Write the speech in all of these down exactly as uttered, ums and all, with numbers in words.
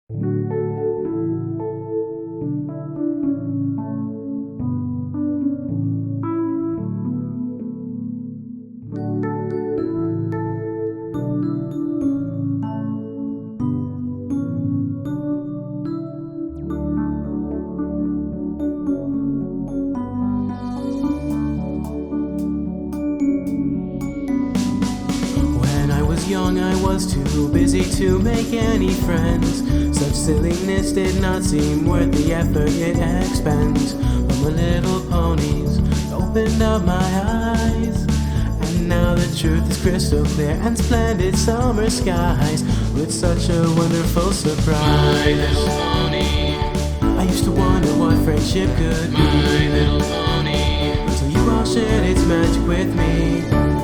When I was young, I was too busy to make any friends. Such silliness did not seem worth the effort it expends. But my little ponies opened up my eyes, and now the truth is crystal clear and splendid summer skies with such a wonderful surprise. My little pony, I used to wonder what friendship could be. my little pony, So you all shared its magic with me.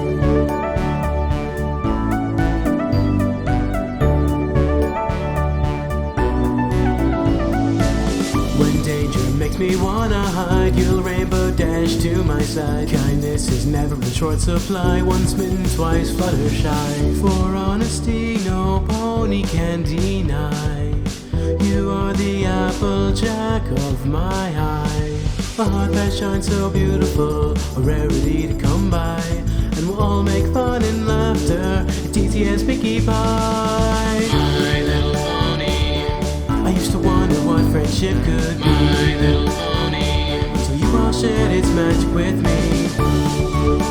When danger makes me wanna hide, you'll rainbow dash to my side. Kindness is never in short supply, once smitten, twice fluttershy. For honesty no pony can deny. You are the applejack of my eye. A heart that shines so beautiful, a rarity to come by. And we'll all make fun and laughter at T T S Pinkie Pie. my little pony, I used to wonder what friendship could be. my little pony, So you all shared its magic with me.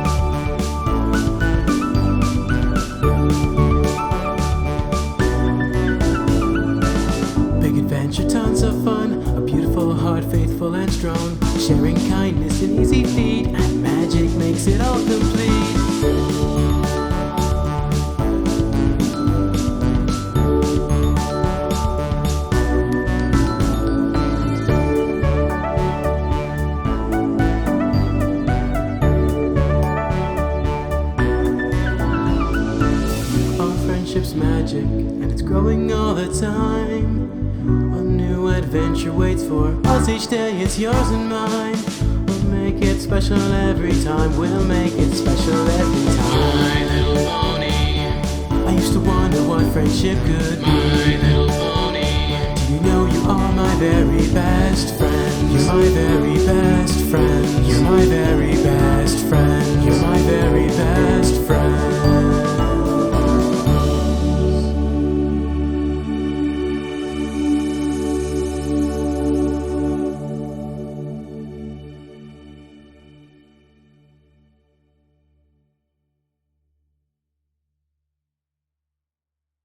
Big adventure, tons of fun, a beautiful heart, faithful and strong. Sharing kindness, an easy feat, and magic makes it all complete. Our friendship's magic, and it's growing all the time. A new adventure waits for us each day, it's yours and mine. We'll make it special every time, we'll make it special every time. my little pony, I used to wonder what friendship could be. my little pony, Do you know you are my very best friend? You're my very best friend. You're my very best friend. You're my very best friend.